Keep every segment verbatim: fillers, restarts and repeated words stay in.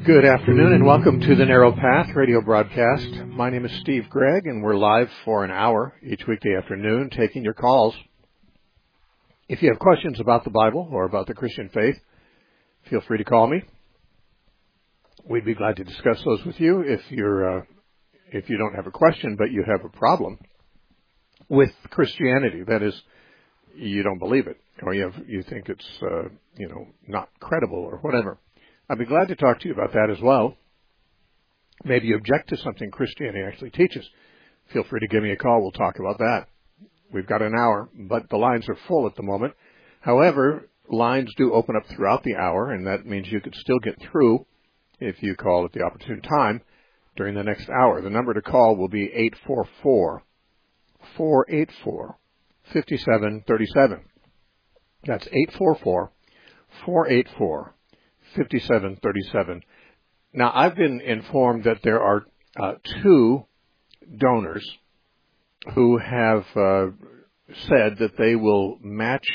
Good afternoon and welcome to the Narrow Path radio broadcast. My name is Steve Gregg and we're live for an hour each weekday afternoon taking your calls. If you have questions about the Bible or about the Christian faith, feel free to call me. We'd be glad to discuss those with you. If you're, uh, if you don't have a question but you have a problem with Christianity, that is, you don't believe it or you have, you think it's uh, you know not credible or whatever, I'd be glad to talk to you about that as well. Maybe you object to something Christianity actually teaches. Feel free to give me a call. We'll talk about that. We've got an hour, but the lines are full at the moment. However, lines do open up throughout the hour, and that means you could still get through if you call at the opportune time during the next hour. The number to call will be eight four four, four eight four, five seven three seven. That's eight four four, four eight four, fifty-seven thirty-seven. Now, I've been informed that there are uh, two donors who have uh, said that they will match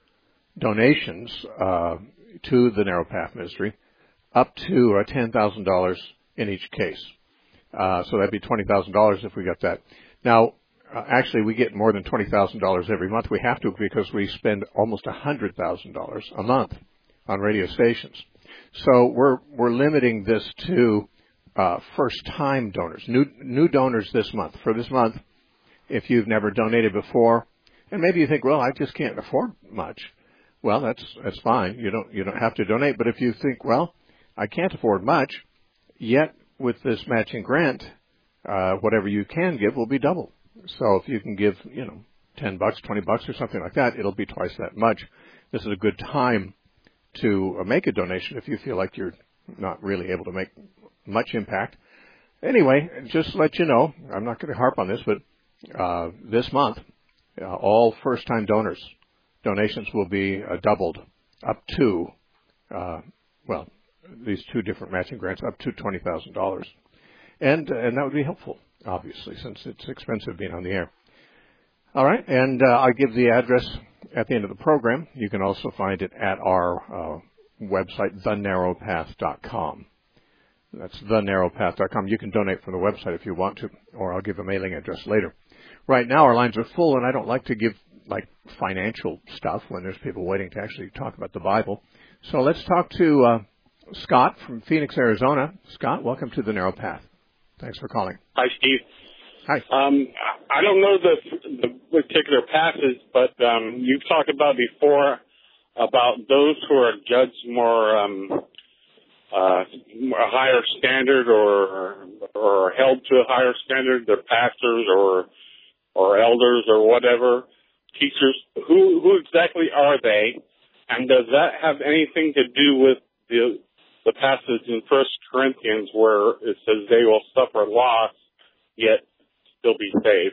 donations uh, to the Narrow Path Ministry up to uh, ten thousand dollars in each case. Uh, so that'd be twenty thousand dollars if we got that. Now, uh, actually, we get more than twenty thousand dollars every month. We have to because we spend almost one hundred thousand dollars a month on radio stations. So we're we're limiting this to uh, first-time donors, new new donors this month. For this month, if you've never donated before, and maybe you think, well, I just can't afford much. Well, that's that's fine. You don't you don't have to donate. But if you think, well, I can't afford much, yet with this matching grant, uh, whatever you can give will be double. So if you can give, you know, ten bucks, twenty bucks, or something like that, it'll be twice that much. This is a good time to make a donation if you feel like you're not really able to make much impact. Anyway, just to let you know, I'm not going to harp on this, but uh, this month, uh, all first-time donors, donations will be uh, doubled up to, uh, well, these two different matching grants, up to twenty thousand dollars. And, and that would be helpful, obviously, since it's expensive being on the air. All right, and uh, I'll give the address at the end of the program. You can also find it at our uh, website, the narrow path dot com. That's the narrow path dot com. You can donate from the website if you want to, or I'll give a mailing address later. Right now, our lines are full, and I don't like to give, like, financial stuff when there's people waiting to actually talk about the Bible. So let's talk to uh, Scott from Phoenix, Arizona. Scott, welcome to the Narrow Path. Thanks for calling. Hi, Steve. Hi. Um, I don't know the, the particular passage, but um, you've talked about before about those who are judged more um, uh, a higher standard or or held to a higher standard. They're pastors or or elders or whatever, teachers. Who who exactly are they? And does that have anything to do with the the passage in First Corinthians where it says they will suffer loss, yet still be saved?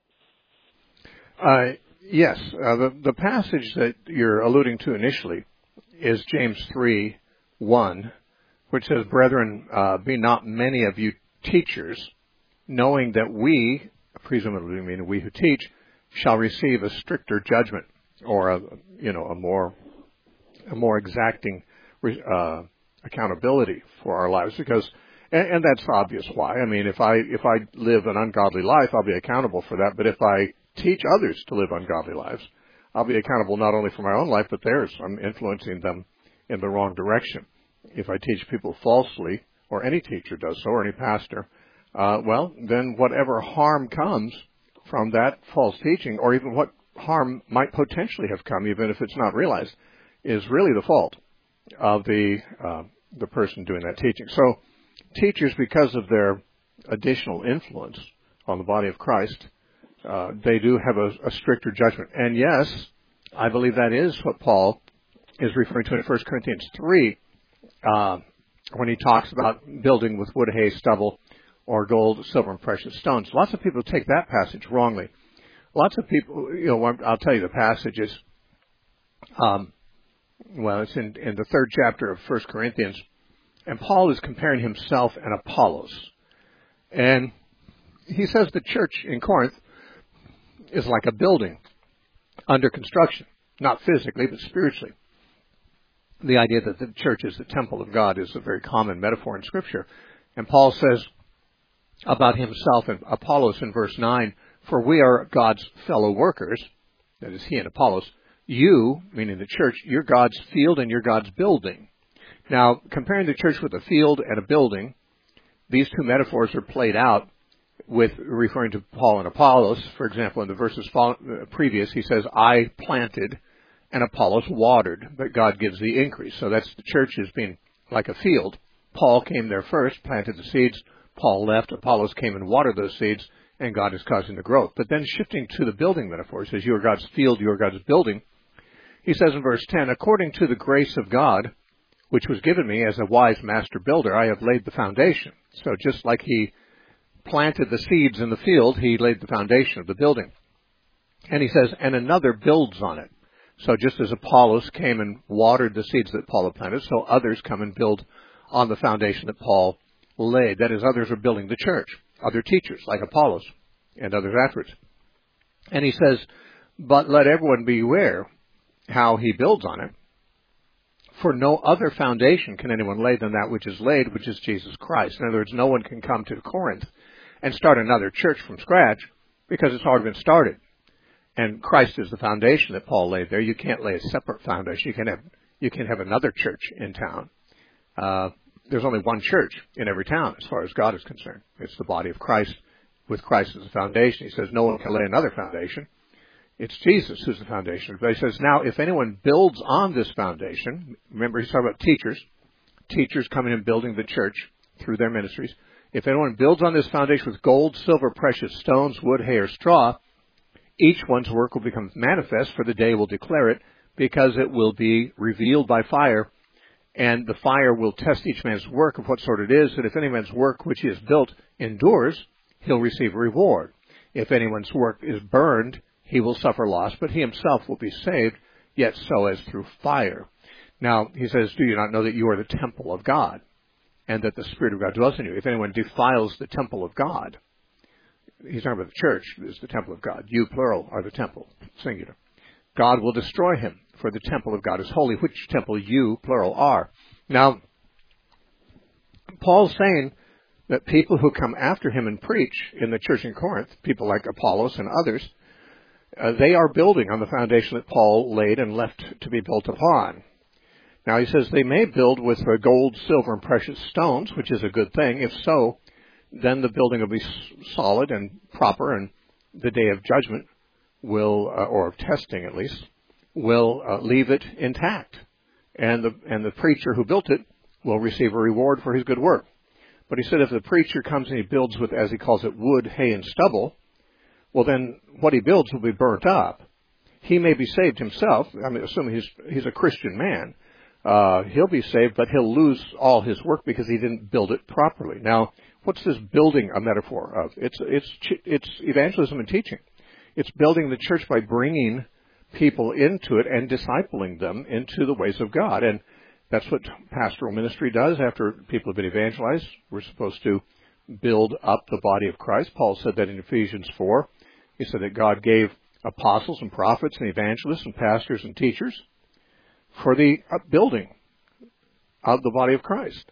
Uh, yes. Uh, the, the passage that you're alluding to initially is James three one, which says, Brethren, uh, be not many of you teachers, knowing that we, presumably meaning we who teach, shall receive a stricter judgment, or a, you know, a more, a more exacting uh, accountability for our lives, because And, and that's obvious why. I mean, if I if I live an ungodly life, I'll be accountable for that. But if I teach others to live ungodly lives, I'll be accountable not only for my own life, but theirs. I'm influencing them in the wrong direction. If I teach people falsely, or any teacher does so, or any pastor, uh, well, then whatever harm comes from that false teaching, or even what harm might potentially have come, even if it's not realized, is really the fault of the uh, the person doing that teaching. So teachers, because of their additional influence on the body of Christ, uh, they do have a, a stricter judgment. And yes, I believe that is what Paul is referring to in First Corinthians three, uh, when he talks about building with wood, hay, stubble, or gold, silver, and precious stones. Lots of people take that passage wrongly. Lots of people, you know, I'll tell you the passages. Um, well, it's in, in the third chapter of First Corinthians. And Paul is comparing himself and Apollos. And he says the church in Corinth is like a building under construction, not physically, but spiritually. the idea that the church is the temple of God is a very common metaphor in Scripture. And Paul says about himself and Apollos in verse nine, for we are God's fellow workers, that is he and Apollos. You, meaning the church, you're God's field and you're God's building. Now, comparing the church with a field and a building, these two metaphors are played out with referring to Paul and Apollos. For example, in the verses previous, he says, I planted and Apollos watered, but God gives the increase. So that's the church as being like a field. Paul came there first, planted the seeds. Paul left. Apollos came and watered those seeds, and God is causing the growth. But then shifting to the building metaphor, he says, you are God's field, you are God's building. He says in verse ten, according to the grace of God, which was given me as a wise master builder, I have laid the foundation. So just like he planted the seeds in the field, he laid the foundation of the building. And he says, and another builds on it. So just as Apollos came and watered the seeds that Paul had planted, so others come and build on the foundation that Paul laid. That is, others are building the church, other teachers like Apollos and others afterwards. And he says, but let everyone beware how he builds on it. For no other foundation can anyone lay than that which is laid, which is Jesus Christ. In other words, no one can come to Corinth and start another church from scratch because it's already been started. And Christ is the foundation that Paul laid there. You can't lay a separate foundation. You can have, you can have another church in town. Uh, there's only one church in every town as far as God is concerned. It's the body of Christ with Christ as the foundation. He says no one can lay another foundation. It's Jesus who's the foundation. But he says, now, if anyone builds on this foundation, remember he's talking about teachers, teachers coming and building the church through their ministries. If anyone builds on this foundation with gold, silver, precious stones, wood, hay, or straw, each one's work will become manifest, for the day will declare it, because it will be revealed by fire, and the fire will test each man's work of what sort it is, and if any man's work which he has built endures, he'll receive a reward. If anyone's work is burned, he will suffer loss, but he himself will be saved, yet so as through fire. Now, he says, do you not know that you are the temple of God, and that the Spirit of God dwells in you? If anyone defiles the temple of God, he's talking about the church, is the temple of God. You, plural, are the temple, singular. God will destroy him, for the temple of God is holy, which temple you, plural, are. Now, Paul's saying that people who come after him and preach in the church in Corinth, people like Apollos and others, Uh, they are building on the foundation that Paul laid and left to be built upon. Now he says they may build with uh, gold, silver, and precious stones, which is a good thing. If so, then the building will be s- solid and proper, and the day of judgment will, uh, or of testing at least, will uh, leave it intact. And the, and the preacher who built it will receive a reward for his good work. But he said if the preacher comes and he builds with, as he calls it, wood, hay, and stubble, well, then what he builds will be burnt up. He may be saved himself. I mean, assuming he's, he's a Christian man. Uh, he'll be saved, but he'll lose all his work because he didn't build it properly. Now, what's this building a metaphor of? It's, it's, it's evangelism and teaching. It's building the church by bringing people into it and discipling them into the ways of God. And that's what pastoral ministry does after people have been evangelized. We're supposed to build up the body of Christ. Paul said that in Ephesians four. He said that God gave apostles and prophets and evangelists and pastors and teachers for the building of the body of Christ.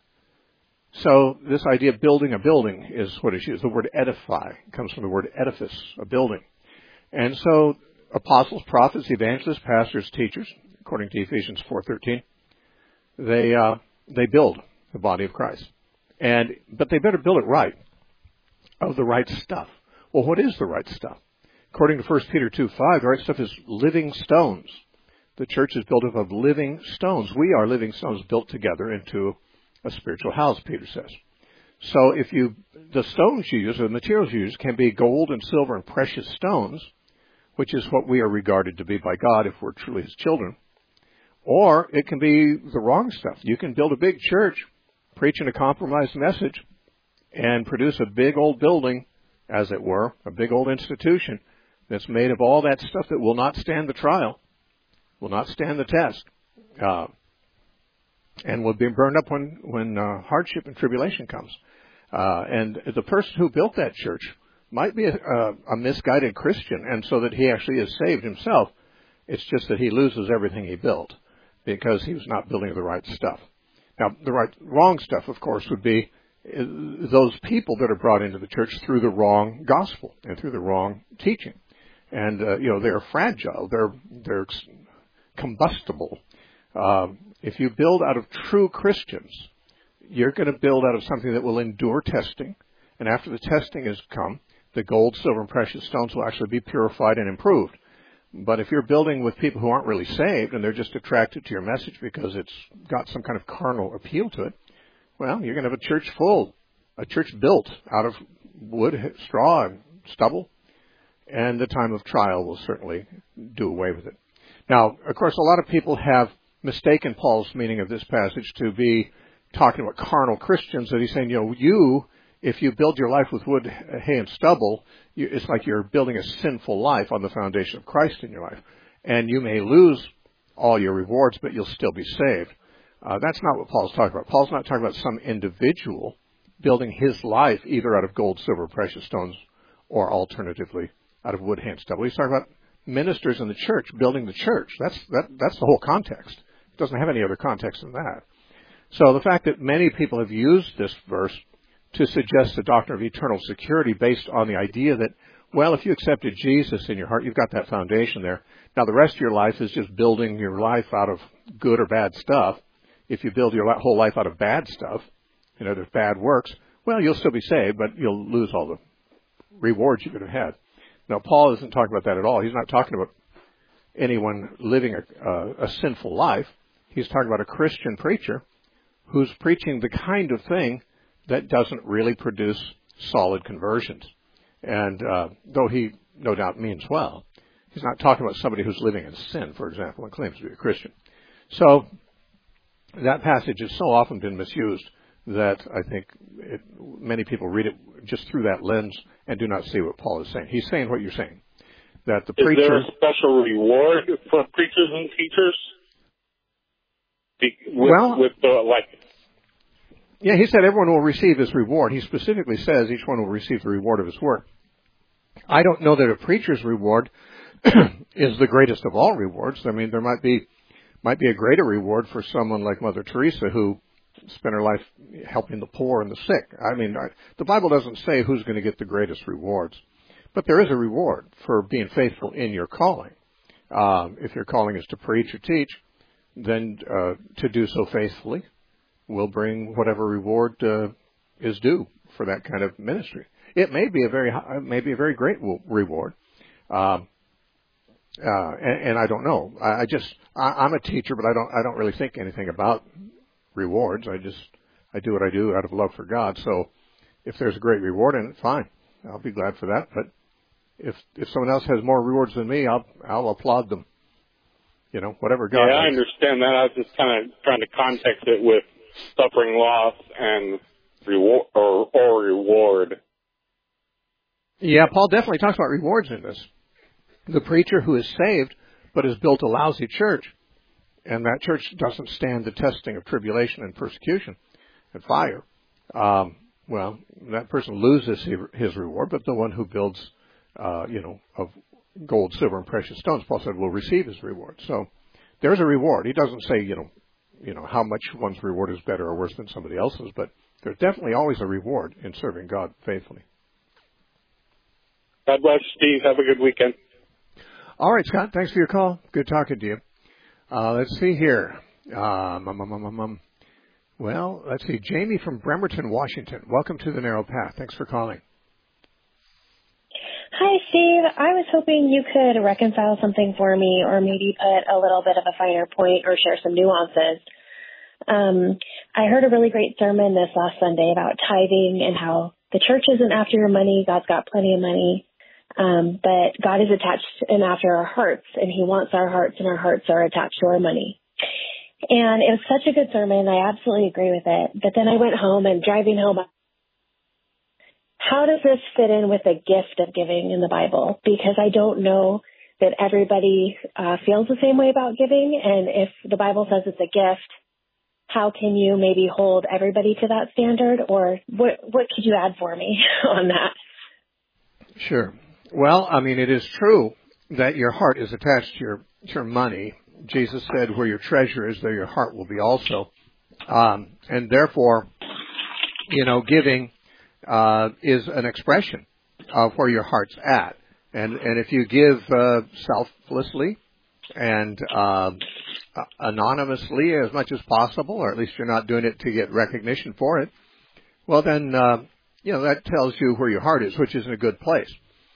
So this idea of building a building is what is used. The word edify comes from the word edifice, a building. And so apostles, prophets, evangelists, pastors, teachers, according to Ephesians four thirteen, they uh, they build the body of Christ. And but they better build it right, of the right stuff. Well, what is the right stuff? According to First Peter two five, the right stuff is living stones. The church is built up of living stones. We are living stones built together into a spiritual house, Peter says. So if you, the stones you use, or the materials you use, can be gold and silver and precious stones, which is what we are regarded to be by God if we're truly His children. Or it can be the wrong stuff. You can build a big church, preaching a compromised message, and produce a big old building, as it were, a big old institution that's made of all that stuff that will not stand the trial, will not stand the test, uh, and will be burned up when, when uh, hardship and tribulation comes. Uh, and the person who built that church might be a, a, a misguided Christian, and so that he actually is saved himself. It's just that he loses everything he built, because he was not building the right stuff. Now, the right, wrong stuff, of course, would be those people that are brought into the church through the wrong gospel and through the wrong teaching. And, uh, you know, they're fragile. They're, they're combustible. Um, if you build out of true Christians, you're going to build out of something that will endure testing. And after the testing has come, the gold, silver, and precious stones will actually be purified and improved. But if you're building with people who aren't really saved and they're just attracted to your message because it's got some kind of carnal appeal to it, well, you're going to have a church full, a church built out of wood, straw, and stubble, and the time of trial will certainly do away with it. Now, of course, a lot of people have mistaken Paul's meaning of this passage to be talking about carnal Christians, that he's saying, you know, you, if you build your life with wood, hay, and stubble, you, it's like you're building a sinful life on the foundation of Christ in your life. And you may lose all your rewards, but you'll still be saved. Uh, that's not what Paul's talking about. Paul's not talking about some individual building his life either out of gold, silver, precious stones, or alternatively out of wood, hay, and stubble. He's talking about ministers in the church building the church. That's that, that's the whole context. It doesn't have any other context than that. So the fact that many people have used this verse to suggest the doctrine of eternal security based on the idea that, well, if you accepted Jesus in your heart, you've got that foundation there. Now, the rest of your life is just building your life out of good or bad stuff. If you build your whole life out of bad stuff, you know, there's bad works, well, you'll still be saved, but you'll lose all the rewards you could have had. Now, Paul isn't talking about that at all. He's not talking about anyone living a, uh, a sinful life. He's talking about a Christian preacher who's preaching the kind of thing that doesn't really produce solid conversions. And uh, though he no doubt means well, he's not talking about somebody who's living in sin, for example, and claims to be a Christian. So that passage has so often been misused that I think it, many people read it just through that lens and do not see what Paul is saying. He's saying what you're saying, that the is preacher... Is there a special reward for preachers and teachers? Be, with, well, with the, like... Yeah, he said everyone will receive his reward. He specifically says each one will receive the reward of his work. I don't know that a preacher's reward is the greatest of all rewards. I mean, there might be might be a greater reward for someone like Mother Teresa who spent her life helping the poor and the sick. I mean, I, the Bible doesn't say who's going to get the greatest rewards, but there is a reward for being faithful in your calling. Um, if your calling is to preach or teach, then uh, to do so faithfully will bring whatever reward uh, is due for that kind of ministry. It may be a very, high, maybe a very great reward, um, uh, and, and I don't know. I, I just, I, I'm a teacher, but I don't, I don't really think anything about rewards. I just, I do what I do out of love for God. So, if there's a great reward in it, fine, I'll be glad for that. But if if someone else has more rewards than me, I'll I'll applaud them. You know, whatever God. Yeah, I likes. understand that. I was just kind of trying to context it with suffering loss and reward or, or reward. Yeah, Paul definitely talks about rewards in this. The preacher who is saved but has built a lousy church, and that church doesn't stand the testing of tribulation and persecution and fire, um, well, that person loses his reward, but the one who builds, uh, you know, of gold, silver, and precious stones, Paul said, will receive his reward. So there's a reward. He doesn't say, you know, you know, how much one's reward is better or worse than somebody else's, but there's definitely always a reward in serving God faithfully. God bless, Steve. Have a good weekend. All right, Scott. Thanks for your call. Good talking to you. Uh, let's see here. Um, um, um, um, um, well, let's see. Jamie from Bremerton, Washington. Welcome to the Narrow Path. Thanks for calling. Hi, Steve. I was hoping you could reconcile something for me or maybe put a little bit of a finer point or share some nuances. Um, I heard a really great sermon this last Sunday about tithing and how the church isn't after your money. God's got plenty of money. Um, but God is attached and after our hearts, and he wants our hearts, and our hearts are attached to our money. And it was such a good sermon. I absolutely agree with it. But then I went home, and driving home, how does this fit in with the gift of giving in the Bible? Because I don't know that everybody uh, feels the same way about giving. And if the Bible says it's a gift, how can you maybe hold everybody to that standard? Or what, what could you add for me on that? Sure. Well, I mean, it is true that your heart is attached to your, to your money. Jesus said, where your treasure is, there your heart will be also. Um, and therefore, you know, giving uh, is an expression of where your heart's at. And, and if you give uh, selflessly and uh, anonymously as much as possible, or at least you're not doing it to get recognition for it, well then, uh, you know, that tells you where your heart is, which is in a good place.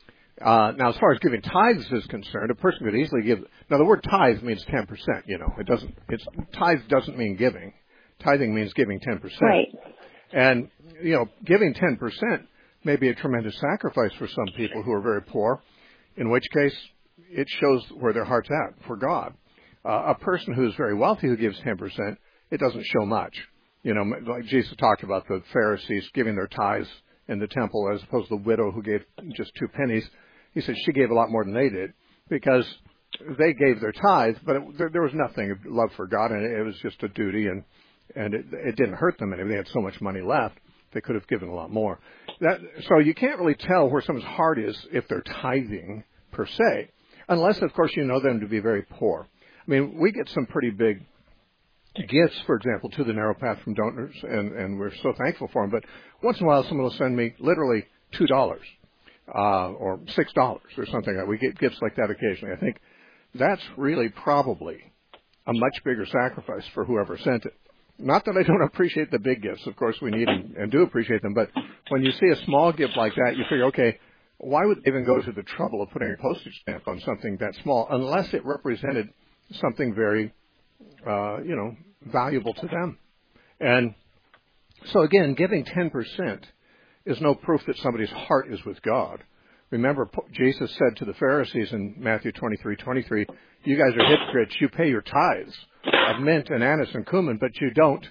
Uh, now, as far as giving tithes is concerned, a person could easily give. Now, the word tithe means ten percent. You know, it doesn't. It's tithe doesn't mean giving. Tithing means giving ten percent. Right. And you know, giving ten percent may be a tremendous sacrifice for some people who are very poor. In which case, it shows where their heart's at for God. Uh, a person who is very wealthy who gives ten percent, it doesn't show much. You know, like Jesus talked about the Pharisees giving their tithes in the temple as opposed to the widow who gave just two pennies. He said she gave a lot more than they did because they gave their tithe, but it, there, there was nothing of love for God, and it, it was just a duty, and and it, it didn't hurt them any. They had so much money left, they could have given a lot more. That, so you can't really tell where someone's heart is if they're tithing per se, unless, of course, you know them to be very poor. I mean, we get some pretty big gifts, for example, to the Narrow Path from donors, and, and we're so thankful for them. But once in a while, someone will send me literally two dollars uh, or six dollars or something. We get gifts like that occasionally. I think that's really probably a much bigger sacrifice for whoever sent it. Not that I don't appreciate the big gifts. Of course, we need and, and do appreciate them. But when you see a small gift like that, you figure, okay, why would they even go to the trouble of putting a postage stamp on something that small unless it represented something very Uh, you know, valuable to them. And so again, giving ten percent is no proof that somebody's heart is with God. Remember, Jesus said to the Pharisees in Matthew twenty-three twenty-three, you guys are hypocrites. You pay your tithes of mint and anise and cumin, but you don't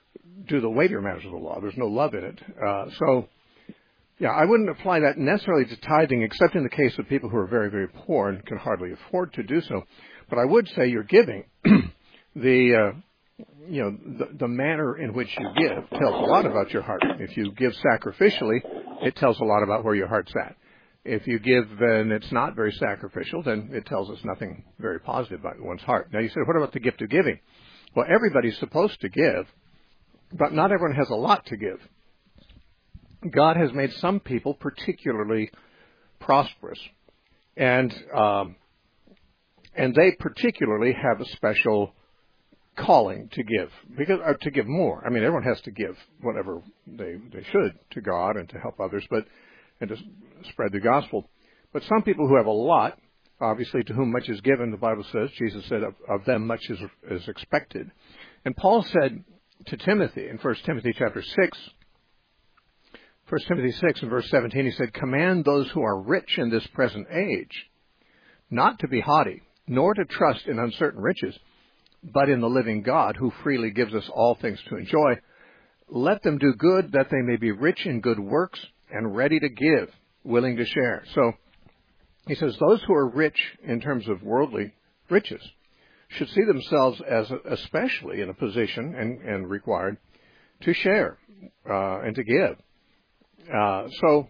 do the weightier matters of the law. There's no love in it. Uh, so, yeah, I wouldn't apply that necessarily to tithing, except in the case of people who are very, very poor and can hardly afford to do so. But I would say your giving The, uh, you know, the, the manner in which you give tells a lot about your heart. If you give sacrificially, it tells a lot about where your heart's at. If you give and it's not very sacrificial, then it tells us nothing very positive about one's heart. Now you said, what about the gift of giving? Well, everybody's supposed to give, but not everyone has a lot to give. God has made some people particularly prosperous, and um, and they particularly have a special calling to give, because or to give more. I mean, everyone has to give whatever they they should to God and to help others, but and to spread the gospel. But some people who have a lot, obviously, to whom much is given, the Bible says, Jesus said, of, of them much is, is expected. And Paul said to Timothy in First Timothy chapter six, First Timothy six and verse seventeen, he said, command those who are rich in this present age not to be haughty, nor to trust in uncertain riches, but in the living God, who freely gives us all things to enjoy. Let them do good, that they may be rich in good works and ready to give, willing to share. So he says those who are rich in terms of worldly riches should see themselves as especially in a position and, and required to share uh, and to give. Uh, so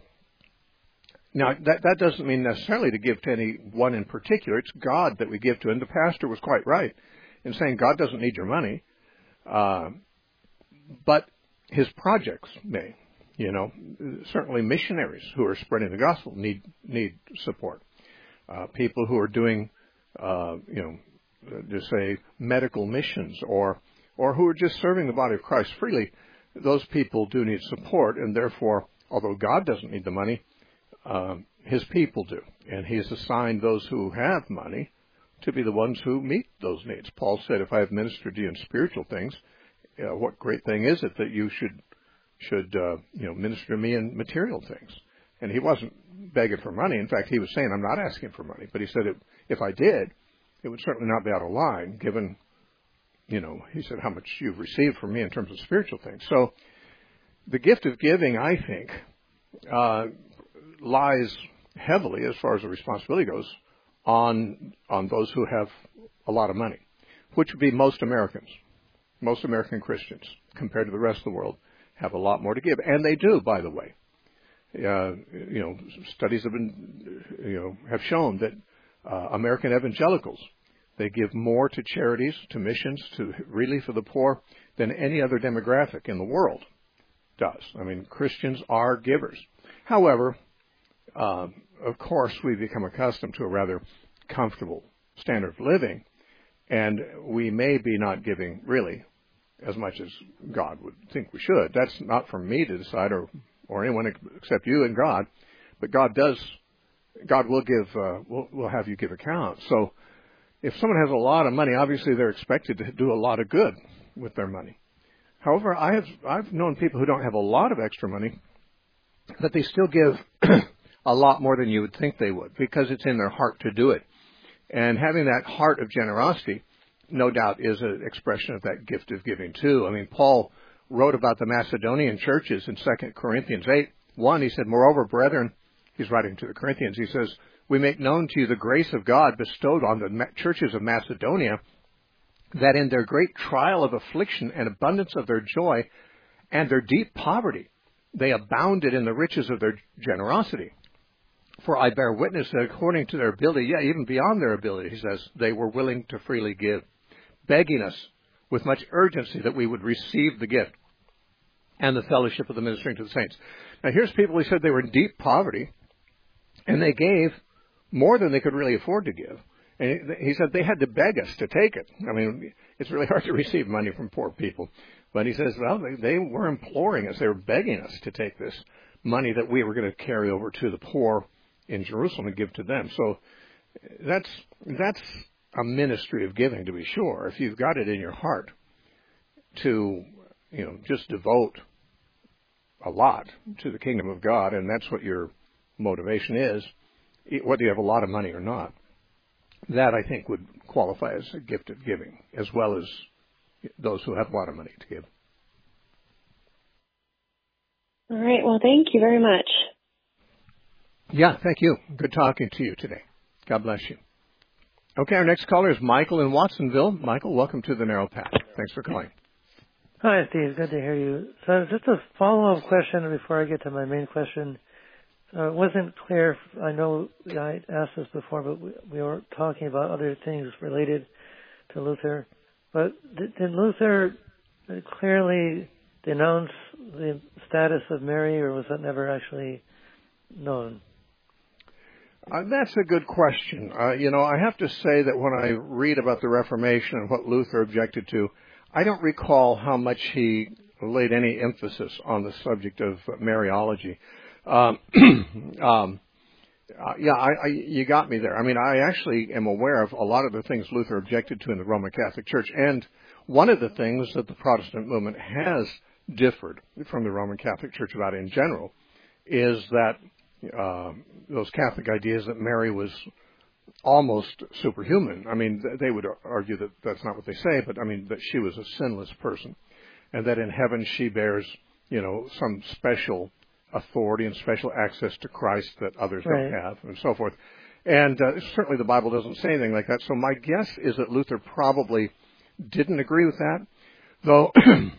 now that, that doesn't mean necessarily to give to any one in particular. It's God that we give to. And the pastor was quite right in saying God doesn't need your money, uh, but his projects may. You know, certainly missionaries who are spreading the gospel need need support. Uh, people who are doing, uh, you know, just say medical missions, or or who are just serving the body of Christ freely, those people do need support, and therefore, although God doesn't need the money, uh, his people do, and he has assigned those who have money to be the ones who meet those needs. Paul said, if I have ministered to you in spiritual things, uh, what great thing is it that you should, should uh, you know, minister to me in material things? And he wasn't begging for money. In fact, he was saying, I'm not asking for money. But he said, if, if I did, it would certainly not be out of line, given, you know, he said, how much you've received from me in terms of spiritual things. So the gift of giving, I think, uh, lies heavily, as far as the responsibility goes, on on those who have a lot of money, which would be most Americans. Most American Christians, compared to the rest of the world, have a lot more to give. And they do, by the way. Uh, you know, studies have been, you know, have shown that uh, American evangelicals They give more to charities, to missions, to relief of the poor than any other demographic in the world does. I mean, Christians are givers. However, uh, of course, we become accustomed to a rather comfortable standard of living, and we may be not giving really as much as God would think we should. That's not for me to decide, or or anyone except you and God. But God does. God will give. Uh, will will have you give account. So, if someone has a lot of money, obviously they're expected to do a lot of good with their money. However, I have I've known people who don't have a lot of extra money, but they still give a lot more than you would think they would, because it's in their heart to do it. And having that heart of generosity, no doubt, is an expression of that gift of giving too. I mean, Paul wrote about the Macedonian churches in Second Corinthians eight one. He said, "Moreover, brethren," he's writing to the Corinthians, he says, "we make known to you the grace of God bestowed on the churches of Macedonia, that in their great trial of affliction and abundance of their joy and their deep poverty, they abounded in the riches of their generosity. For I bear witness that according to their ability, yeah, even beyond their ability," he says, "they were willing to freely give, begging us with much urgency that we would receive the gift and the fellowship of the ministering to the saints." Now, here's people who said they were in deep poverty, and they gave more than they could really afford to give. And he said they had to beg us to take it. I mean, it's really hard to receive money from poor people. But he says, well, they, they were imploring us. They were begging us to take this money that we were going to carry over to the poor in Jerusalem and give to them. So that's that's a ministry of giving, to be sure. If you've got it in your heart to, you know, just devote a lot to the kingdom of God, and that's what your motivation is, whether you have a lot of money or not, that I think would qualify as a gift of giving, as well as those who have a lot of money to give. All right. Well, thank you very much. Yeah, thank you. Good talking to you today. God bless you. Okay, our next caller is Michael in Watsonville. Michael, welcome to the Narrow Path. Thanks for calling. Hi, Steve. Good to hear you. So just a follow-up question before I get to my main question. Uh, it wasn't clear. I know I asked this before, but we, we were talking about other things related to Luther. But did, did Luther clearly denounce the status of Mary, or was that never actually known? Uh, that's a good question. Uh, you know, I have to say that when I read about the Reformation and what Luther objected to, I don't recall how much he laid any emphasis on the subject of Mariology. Um, um, uh, yeah, I, I, you got me there. I mean, I actually am aware of a lot of the things Luther objected to in the Roman Catholic Church, and one of the things that the Protestant movement has differed from the Roman Catholic Church about in general is that uh, those Catholic ideas that Mary was almost superhuman. I mean, they would argue that that's not what they say, but I mean that she was a sinless person, and that in heaven she bears, you know, some special authority and special access to Christ that others right. don't have, and so forth. And uh, certainly the Bible doesn't say anything like that. So my guess is that Luther probably didn't agree with that, though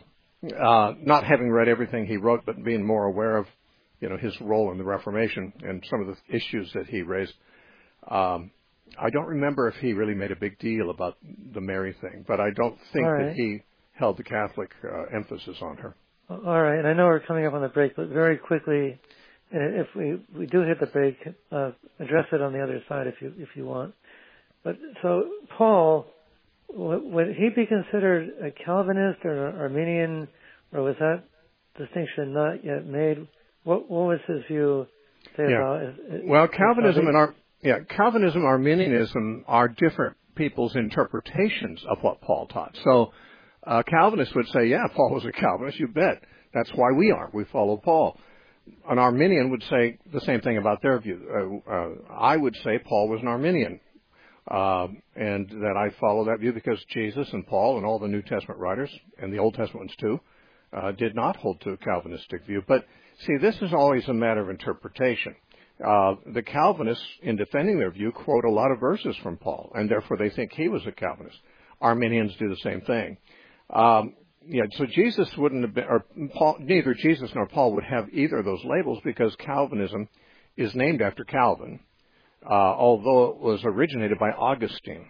uh, not having read everything he wrote, but being more aware of, you know, his role in the Reformation and some of the issues that he raised. Um, I don't remember if he really made a big deal about the Mary thing, but I don't think right. that he held the Catholic uh, emphasis on her. All right, and I know we're coming up on the break, but very quickly, if we, we do hit the break, uh, address it on the other side if you if you want. But so Paul, would he be considered a Calvinist or an Arminian, or was that distinction not yet made? What what was his view say yeah. about? Is, well, Calvinism and Ar- yeah, Calvinism, Arminianism are different people's interpretations of what Paul taught. So. Uh, Calvinists would say, yeah, Paul was a Calvinist, you bet. That's why we are. We follow Paul. An Arminian would say the same thing about their view. Uh, uh, I would say Paul was an Arminian, uh, and that I follow that view because Jesus and Paul and all the New Testament writers, and the Old Testament ones too, uh, did not hold to a Calvinistic view. But, see, this is always a matter of interpretation. Uh, the Calvinists, in defending their view, quote a lot of verses from Paul, and therefore they think he was a Calvinist. Arminians do the same thing. Um, yeah, so Jesus wouldn't have been, or Paul, neither Jesus nor Paul would have either of those labels because Calvinism is named after Calvin, uh, although it was originated by Augustine.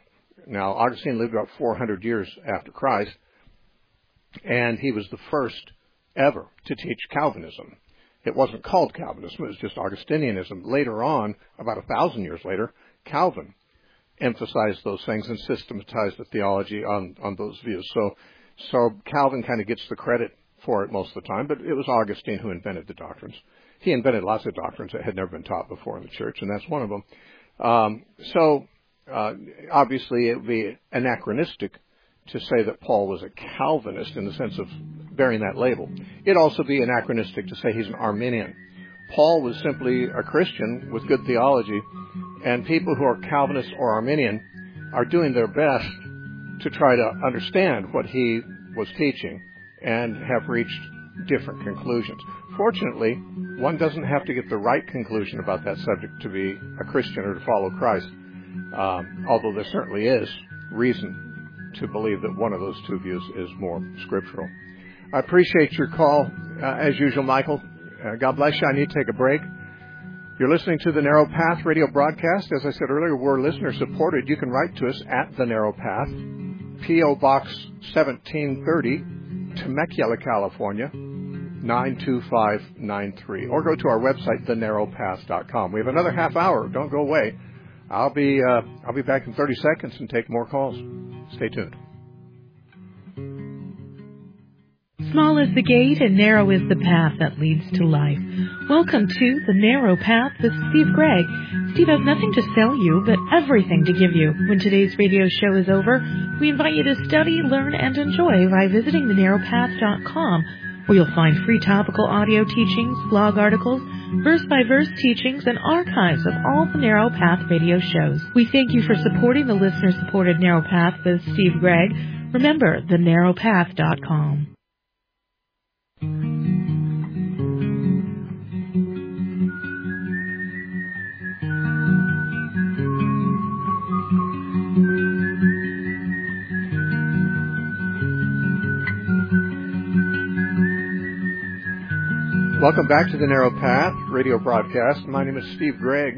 Now, Augustine lived about four hundred years after Christ, and he was the first ever to teach Calvinism. It wasn't called Calvinism, it was just Augustinianism. Later on, about a thousand years later, Calvin emphasized those things and systematized the theology on, on those views. So, so Calvin kind of gets the credit for it most of the time, but it was Augustine who invented the doctrines. He invented lots of doctrines that had never been taught before in the church, and that's one of them. Um, so, uh, obviously, it would be anachronistic to say that Paul was a Calvinist in the sense of bearing that label. It'd also be anachronistic to say he's an Arminian. Paul was simply a Christian with good theology, and people who are Calvinist or Arminian are doing their best to try to understand what he was teaching and have reached different conclusions. Fortunately, one doesn't have to get the right conclusion about that subject to be a Christian or to follow Christ, um, although there certainly is reason to believe that one of those two views is more scriptural. I appreciate your call, uh, as usual, Michael. Uh, God bless you. I need to take a break. You're listening to the Narrow Path radio broadcast. As I said earlier, we're listener-supported. You can write to us at The Narrow Path, P O. Box seventeen thirty, Temecula, California, nine two five nine three. Or go to our website, the narrow path dot com. We have another half hour. Don't go away. I'll be uh, I'll be back in thirty seconds and take more calls. Stay tuned. Small is the gate and narrow is the path that leads to life. Welcome to The Narrow Path with Steve Gregg. Steve has nothing to sell you, but everything to give you. When today's radio show is over, we invite you to study, learn, and enjoy by visiting the narrow path dot com, where you'll find free topical audio teachings, blog articles, verse-by-verse teachings, and archives of all the Narrow Path radio shows. We thank you for supporting the listener-supported Narrow Path with Steve Gregg. Remember, the narrow path dot com. Welcome back to the Narrow Path radio broadcast. My name is Steve Gregg,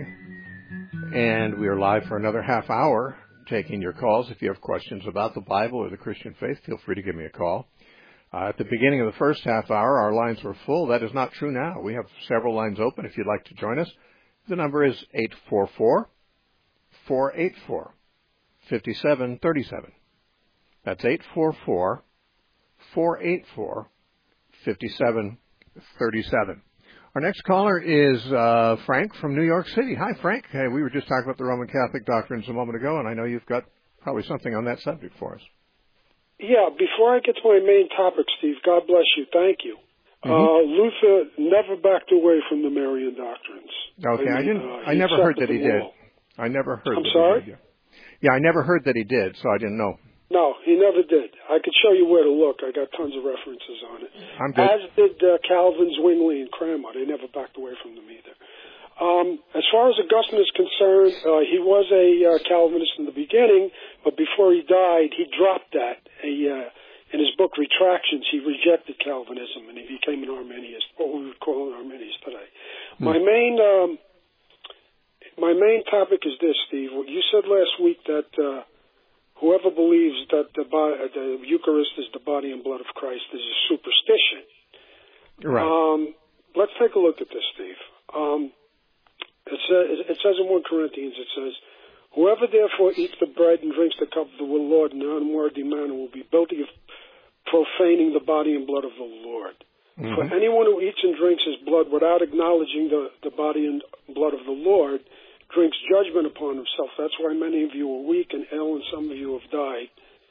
and we are live for another half hour taking your calls. If you have questions about the Bible or the Christian faith, feel free to give me a call. Uh, at the beginning of the first half hour, our lines were full. That is not true now. We have several lines open if you'd like to join us. The number is eight four four, four eight four, five seven three seven. That's eight four four, four eight four, five seven thirty-seven. Our next caller is uh, Frank from New York City. Hi, Frank. Hey, we were just talking about the Roman Catholic doctrines a moment ago, and I know you've got probably something on that subject for us. Yeah, before I get to my main topic, Steve, God bless you. Thank you. Mm-hmm. Uh, Luther never backed away from the Marian doctrines. Okay, I, mean, I didn't. Uh, I never heard that he did. I never heard. I'm that sorry? He did. Yeah, I never heard that he did, so I didn't know. No, he never did. I could show you where to look. I got tons of references on it. I'm good. As did uh, Calvin, Zwingli, and Cranmer. They never backed away from them either. Um, as far as Augustine is concerned, uh, he was a uh, Calvinist in the beginning, but before he died, he dropped that. A, uh, in his book Retractions, he rejected Calvinism, and he became an Arminianist, what we would call an Arminianist today. Hmm. My main um, my main topic is this, Steve. You said last week that uh, whoever believes that the, the Eucharist is the body and blood of Christ is a superstition. Right. Um, let's take a look at this, Steve. Um, it, says, it says in First Corinthians, it says, whoever therefore eats the bread and drinks the cup of the Lord in an unworthy manner will be guilty of profaning the body and blood of the Lord. Mm-hmm. For anyone who eats and drinks his blood without acknowledging the, the body and blood of the Lord drinks judgment upon himself. That's why many of you are weak and ill, and some of you have died.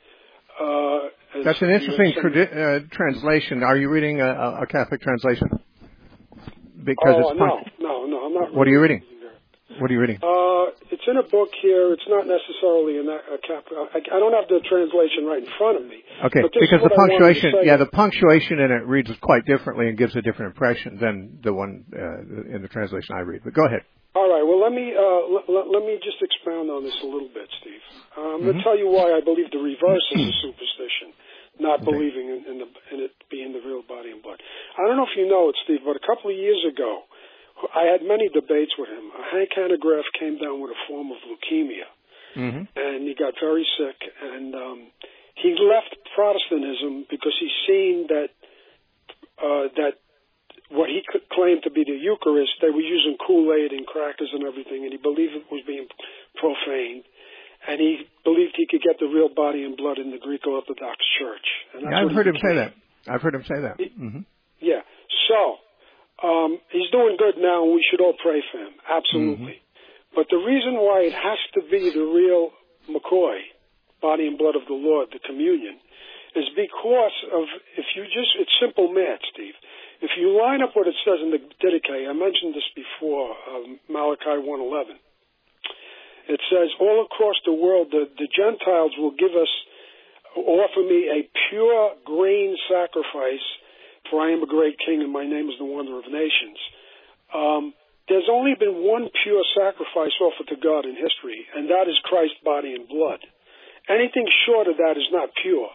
Uh, That's an interesting tradi- uh, translation. Are you reading a, a Catholic translation? Because oh, it's no, no, no, I'm not. What are you reading? What are you reading? Uh, it's in a book here. It's not necessarily in a Catholic. I, I don't have the translation right in front of me. Okay, because the punctuation, yeah, the punctuation in it reads quite differently and gives a different impression than the one uh, in the translation I read. But go ahead. All right. Well, let me uh, l- let me just expound on this a little bit, Steve. Um, I'm mm-hmm. going to tell you why I believe the reverse is a superstition, not okay. believing in, in, the, in it being the real body and blood. I don't know if you know it, Steve, but a couple of years ago, I had many debates with him. Hank Hanegraaff came down with a form of leukemia, mm-hmm. and he got very sick, and um, he left Protestantism because he seen that uh, that what he could claim to be the Eucharist, they were using Kool-Aid and crackers and everything, and he believed it was being profaned. And he believed he could get the real body and blood in the Greek Orthodox Church. And that's yeah, I've heard him became. say that. I've heard him say that. Mm-hmm. Yeah. So, um, he's doing good now, and we should all pray for him. Absolutely. Mm-hmm. But the reason why it has to be the real McCoy, body and blood of the Lord, the communion, is because of, if you just, it's simple math, Steve. If you line up what it says in the Didache, I mentioned this before, um, Malachi one eleven. It says, all across the world, the, the Gentiles will give us, offer me a pure grain sacrifice, for I am a great king and my name is the wonder of nations. Um, there's only been one pure sacrifice offered to God in history, and that is Christ's body and blood. Anything short of that is not pure.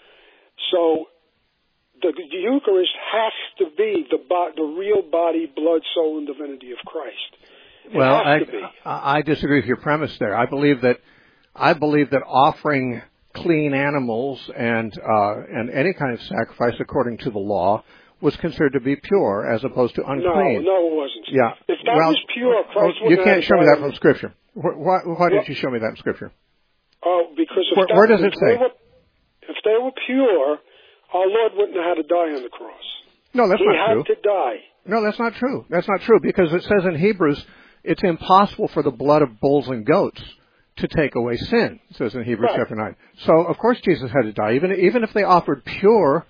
So the, the Eucharist has to be the, the real body, blood, soul, and divinity of Christ. It well, I, I disagree with your premise there. I believe that I believe that offering clean animals and uh, and any kind of sacrifice according to the law was considered to be pure as opposed to unclean. No, no, it wasn't. Yeah. If that well, was pure, Christ oh, you can't show me that from Scripture. Why, why did you show me that in Scripture? Oh, because if where, that, where does it if say? They were, if they were pure, our Lord wouldn't have had to die on the cross. No, that's he not true. He had to die. No, that's not true. That's not true because it says in Hebrews, it's impossible for the blood of bulls and goats to take away sin, it says in Hebrews right. chapter nine. So, of course, Jesus had to die. Even even if they offered pure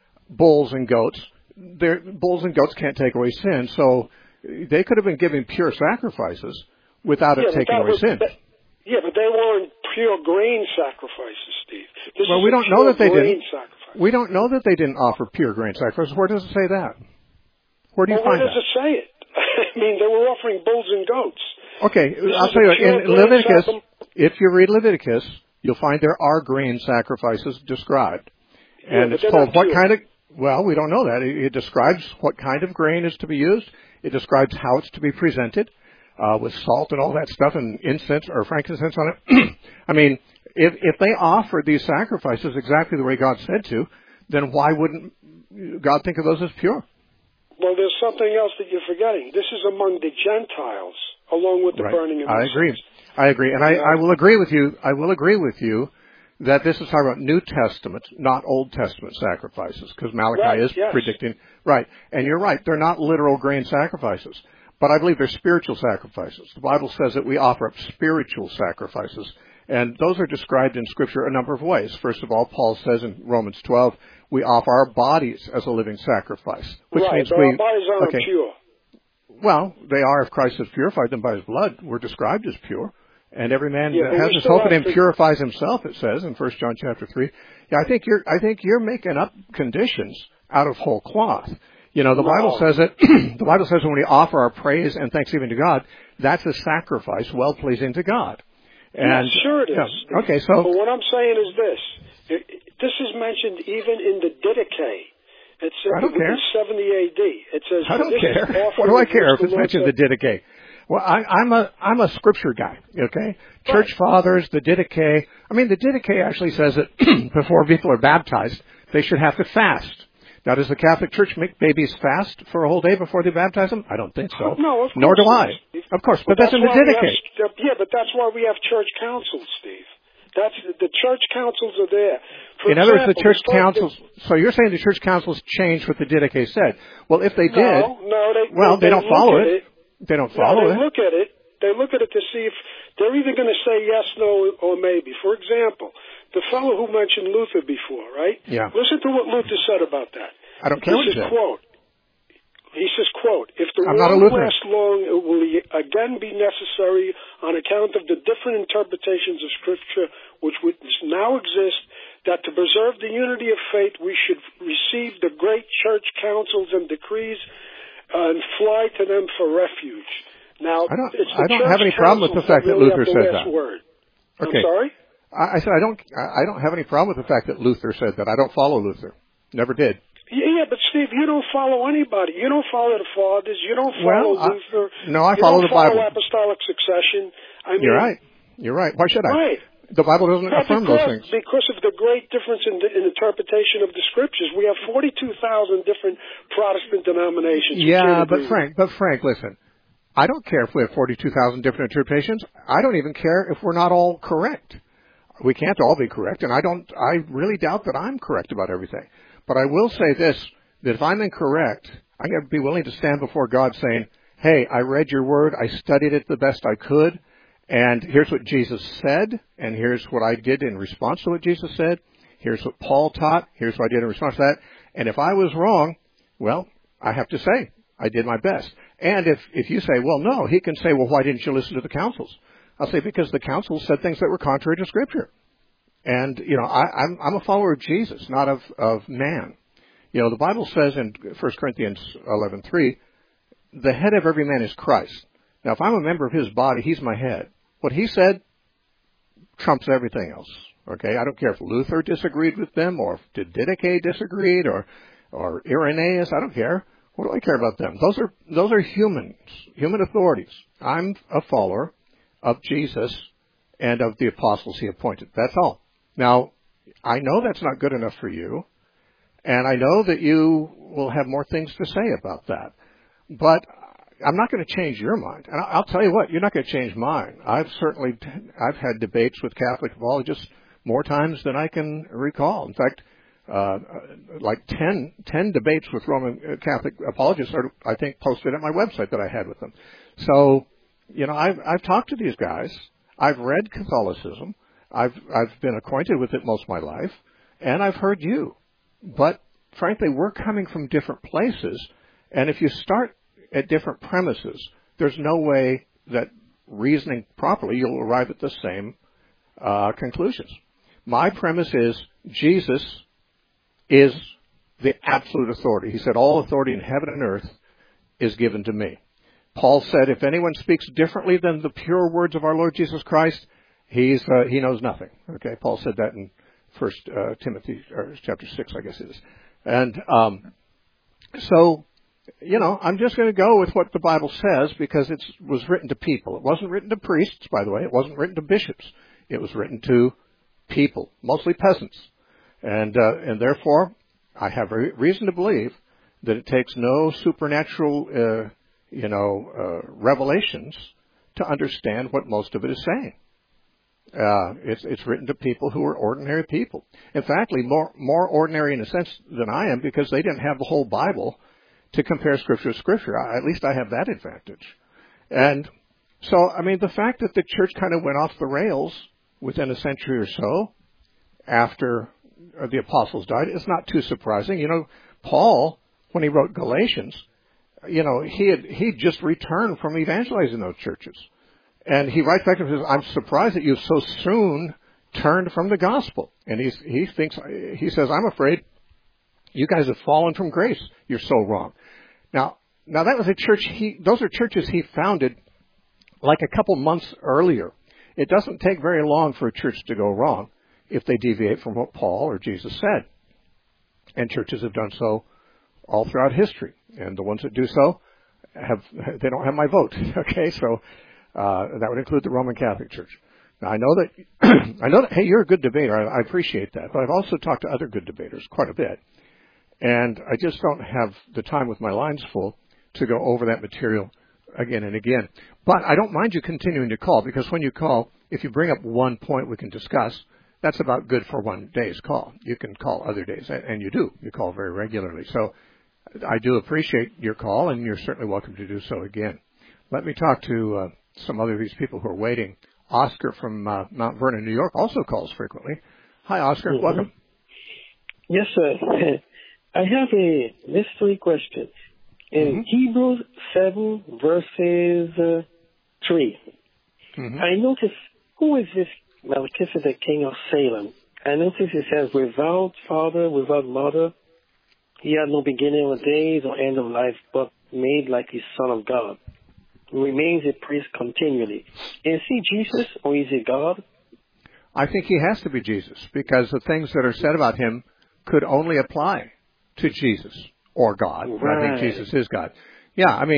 bulls and goats, their bulls and goats can't take away sin. So they could have been giving pure sacrifices without yeah, it taking away was, sin. That, yeah, but they weren't pure grain sacrifices, Steve. This well, is we a don't pure know that they grain didn't. Sacrifice. We don't know that they didn't offer pure grain sacrifices. Where does it say that? Where do you well, find where does that? it say it? I mean, they were offering bulls and goats. Okay, this I'll tell you what, in Leviticus, sacrum- if you read Leviticus, you'll find there are grain sacrifices described. And yeah, it's told what pure. kind of, well, we don't know that. It, it describes what kind of grain is to be used. It describes how it's to be presented, uh, with salt and all that stuff and incense or frankincense on it. I mean, if, if they offered these sacrifices exactly the way God said to, then why wouldn't God think of those as pure? Well, there's something else that you're forgetting. This is among the Gentiles, along with the right. burning of I agree. I agree. And I, I will agree with you. I will agree with you that this is talking about New Testament, not Old Testament sacrifices, because Malachi right, is yes. predicting. Right. And you're right. They're not literal grain sacrifices. But I believe they're spiritual sacrifices. The Bible says that we offer up spiritual sacrifices. And those are described in Scripture a number of ways. First of all, Paul says in Romans twelve, we offer our bodies as a living sacrifice. Which right, means but we, our bodies aren't okay. pure. Well, they are if Christ has purified them by His blood. We're described as pure. And every man yeah, that has his hope in Him to... purifies himself, it says in First John chapter three. Yeah, I think you're, I think you're making up conditions out of whole cloth. You know, the no. Bible says that, the Bible says when we offer our praise and thanksgiving to God, that's a sacrifice well-pleasing to God. And, yes, sure it is. Yeah, okay, so... But what I'm saying is this. It, this is mentioned even in the Didache. It's I don't care. seventy A D. It says, I don't this care. Is what do I care if it's Lord mentioned said, the Didache? Well, I, I'm a I'm a scripture guy, okay? Church right. fathers, the Didache. I mean, the Didache actually says that before people are baptized, they should have to fast. Now, does the Catholic Church make babies fast for a whole day before they baptize them? I don't think so. No, of course Nor do I. Steve. Of course, but, but that's, that's in the Didache. Have, yeah, but that's why we have church councils, Steve. That's the church councils are there. For in other example, words, the church the councils. So you're saying the church councils changed what the Didache said? Well, if they no, did, no, they, well, they, they, they don't follow it. it. They don't follow no, they it. look at it. They look at it to see if they're either going to say yes, no, or maybe. For example, the fellow who mentioned Luther before, right? Yeah. Listen to what Luther said about that. I don't care what he says, said. Quote. He says, quote, if the I'm not a world Lutheran. lasts long, it will again be necessary on account of the different interpretations of Scripture which would now exist, that to preserve the unity of faith, we should receive the great church councils and decrees uh, and fly to them for refuge. Now, I don't, it's the I don't church have any problem with the fact that really Luther have the said last that. Word. Okay. I'm sorry? I, I said I don't. I don't have any problem with the fact that Luther said that. I don't follow Luther. Never did. Yeah, but Steve, you don't follow anybody. You don't follow the fathers. You don't follow well, Luther. I, no, I you follow don't the follow Bible. Apostolic succession. I mean, You're right. You're right. Why should I? Right. The Bible doesn't Well, affirm because, those things. because of the great difference in, the, in interpretation of the scriptures. We have forty-two thousand different Protestant denominations. Yeah, but Frank, but Frank, listen. I don't care if we have forty-two thousand different interpretations. I don't even care if we're not all correct. We can't all be correct, and I don't. I really doubt that I'm correct about everything. But I will say this: that if I'm incorrect, I'm going to be willing to stand before God saying, "Hey, I read your word. I studied it the best I could." And here's what Jesus said, and here's what I did in response to what Jesus said. Here's what Paul taught. Here's what I did in response to that. And if I was wrong, well, I have to say I did my best. And if, if you say, well, no, he can say, well, why didn't you listen to the councils? I'll say, because the councils said things that were contrary to Scripture. And, you know, I, I'm, I'm a follower of Jesus, not of, of man. You know, the Bible says in First Corinthians eleven three, the head of every man is Christ. Now, if I'm a member of his body, he's my head. What he said trumps everything else. Okay? I don't care if Luther disagreed with them or if Didache disagreed or, or Irenaeus. I don't care. What do I care about them? Those are, those are humans, human authorities. I'm a follower of Jesus and of the apostles he appointed. That's all. Now, I know that's not good enough for you, and I know that you will have more things to say about that. But I'm not going to change your mind. And I'll tell you what, you're not going to change mine. I've certainly, I've had debates with Catholic apologists more times than I can recall. In fact, uh, like ten, ten debates with Roman Catholic apologists are, I think, posted at my website that I had with them. So, you know, I've, I've talked to these guys. I've read Catholicism. I've, I've been acquainted with it most of my life. And I've heard you. But frankly, we're coming from different places. And if you start at different premises, there's no way that reasoning properly, you'll arrive at the same uh, conclusions. My premise is Jesus is the absolute authority. He said, all authority in heaven and earth is given to me. Paul said, if anyone speaks differently than the pure words of our Lord Jesus Christ, he's uh, he knows nothing. Okay, Paul said that in First uh, Timothy or chapter six, I guess it is. And um, so, you know, I'm just going to go with what the Bible says because it was written to people. It wasn't written to priests, by the way. It wasn't written to bishops. It was written to people, mostly peasants. And uh, and therefore, I have a reason to believe that it takes no supernatural, uh, you know, uh, revelations to understand what most of it is saying. Uh, it's it's written to people who are ordinary people. In fact, more more ordinary in a sense than I am because they didn't have the whole Bible to compare Scripture to Scripture. I, at least I have that advantage. And so, I mean, the fact that the church kind of went off the rails within a century or so after the apostles died is not too surprising. You know, Paul, when he wrote Galatians, you know, he had he just returned from evangelizing those churches. And he writes back and says, I'm surprised that you so soon turned from the gospel. And he's, he thinks, he says, I'm afraid you guys have fallen from grace. You're so wrong. Now, now that was a church he, those are churches he founded like a couple months earlier. It doesn't take very long for a church to go wrong if they deviate from what Paul or Jesus said. And churches have done so all throughout history. And the ones that do so have, they don't have my vote. Okay, so, uh, that would include the Roman Catholic Church. Now, I know that, I know that, hey, you're a good debater. I, I appreciate that. But I've also talked to other good debaters quite a bit. And I just don't have the time with my lines full to go over that material again and again. But I don't mind you continuing to call, because when you call, if you bring up one point we can discuss, that's about good for one day's call. You can call other days, and you do. You call very regularly. So I do appreciate your call, and you're certainly welcome to do so again. Let me talk to uh, some other of these people who are waiting. Oscar from uh, Mount Vernon, New York, also calls frequently. Hi, Oscar. Mm-hmm. Welcome. Yes, sir. I have a mystery question. In mm-hmm. Hebrews seven, verses uh, three, mm-hmm. I notice, who is this Melchizedek, king of Salem? I notice it says, without father, without mother, he had no beginning of days or end of life, but made like the Son of God. He remains a priest continually. Is he Jesus or is he God? I think he has to be Jesus, because the things that are said about him could only apply to Jesus or God. Right. I think Jesus is God. Yeah, I mean,